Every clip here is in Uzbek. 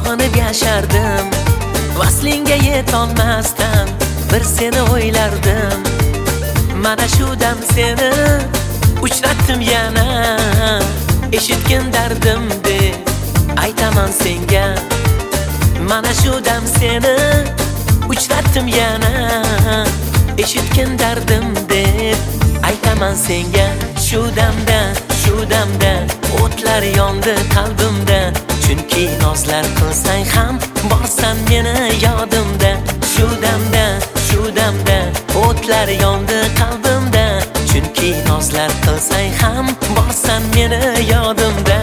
sog'inib yashardim. Vaslingga yetolmasdan bir seni o'ylardim. Mana shu dam seni uchratdim yana. Eshitgin dardimni aytaman senga. Mana shu dam seni uchratdim yana. Eshitgin dardimni aytaman senga. Shu damda o'tlar yondi qalbimda. Chunki nozlar qilsang ham borsan meni yodimda. Shu damda o'tlar yondi qalbimda. Chunki nozlar qilsang ham borsan meni yodimda.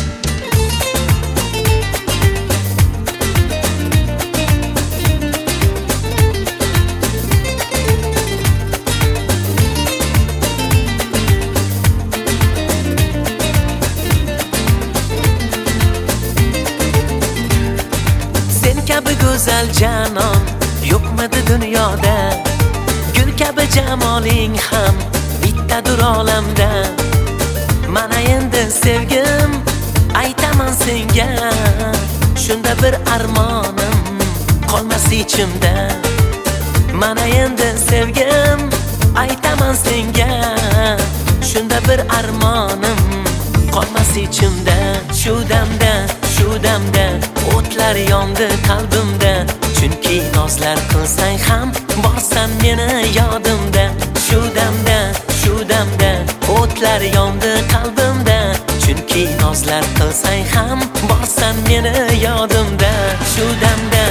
Kabi go'zal janon yo'qmidi dunyoda. Gul kabi jamoling ham bittadir olamda. Mana endi sevgim aytaman senga. Shunda bir armonim qolmas ichimda. Mana endi sevgim aytaman senga. Shunda bir armonim qolmas ichimda. Shu damda o'tlar yondi qalbimda. Chunki nozlar qilsang ham borsan meni yodimda. Shu damda o'tlar yondi qalbimda. Chunki nozlar qilsang ham borsan meni yodimda. Shu damda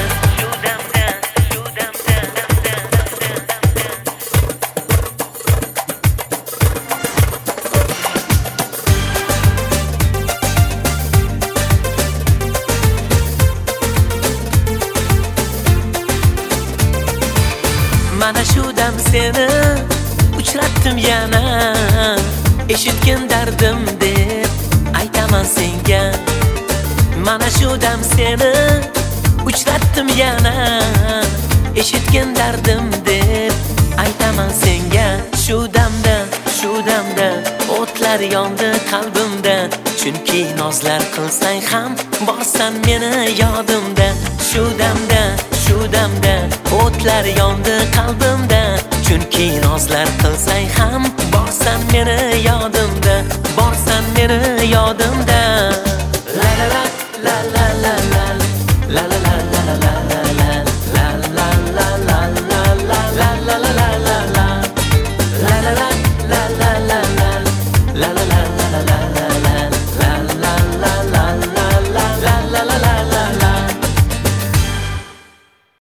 Mana shu dam seni uchratdim yana. Eshitgin dardim deb aytaman senga. Mana shu dam seni uchratdim yana. Eshitgin dardim deb aytaman senga. Shu damda o'tlar yondi qalbimda. Chunki nozlar qilsang ham borsan meni yodimda. Shu damda o'tlar yondi qalbimda. Chunki nozlar qilsang ham borsan meni yodimda. Borsan meni yodimda.